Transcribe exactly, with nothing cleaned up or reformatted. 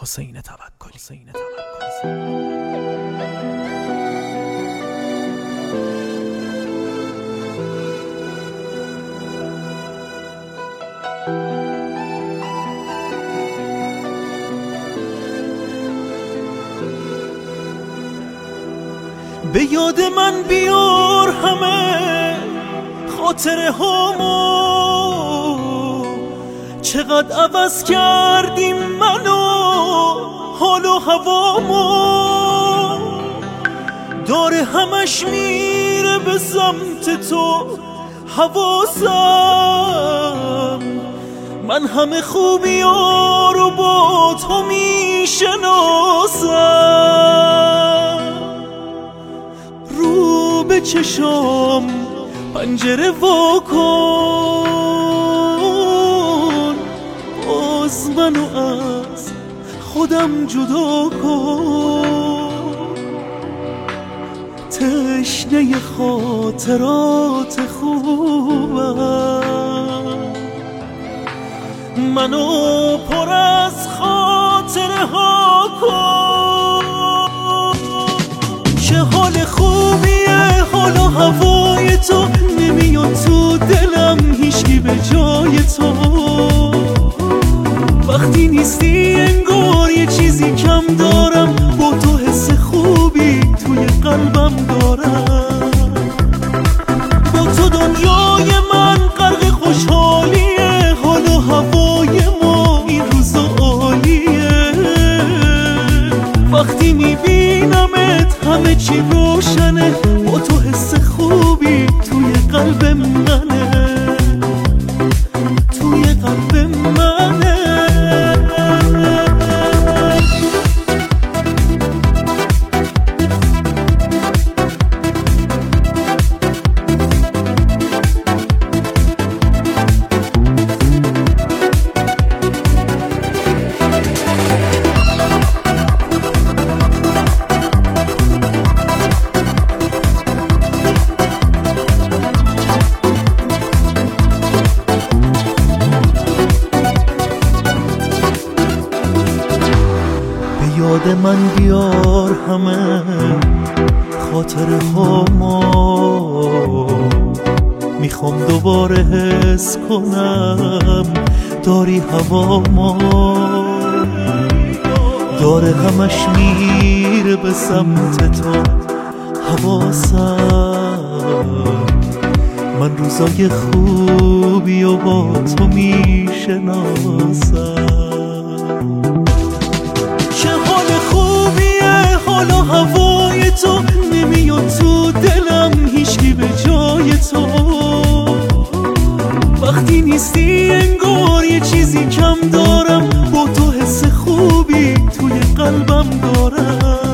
حسین توکلی. به یاد من بیار همه خاطره هامو، چقدر عوض کردیم منو حال و هوامو. داره همش میره به سمت تو حواسم، من همه خوبی‌ها رو با تو میشناسم. رو به چشام پنجره وا کن، باز منو از خودم جدا کن. تشنه خاطرات خوبم، منو پر از خاطره ها کن. چه حال خوبیه حال و هوای تو، نمیاد تو دلم هیچکی به جای تو. وقتی نیستی انگار یه چیزی کم دارم، با تو حس خوبی توی قلبم دارم. با تو دنیای من غرق خوشحالیه، حال و هوای ما این روزا عالیه. وقتی میبینمت همه چی روشنه، با تو حس خوبی توی قلب منه، توی قلب منه. یاد من بیار همه خاطره هامو، میخوام دوباره حس کنم داری هوامو. داره همش میره به سمت تو حواسم، من روزای خوبی و با تو میشناسم. حال و هوای تو نمیاد تو دلم هیچکی به جای تو. وقتی نیستی انگار یه چیزی کم دارم، با تو حس خوبی توی قلبم دارم.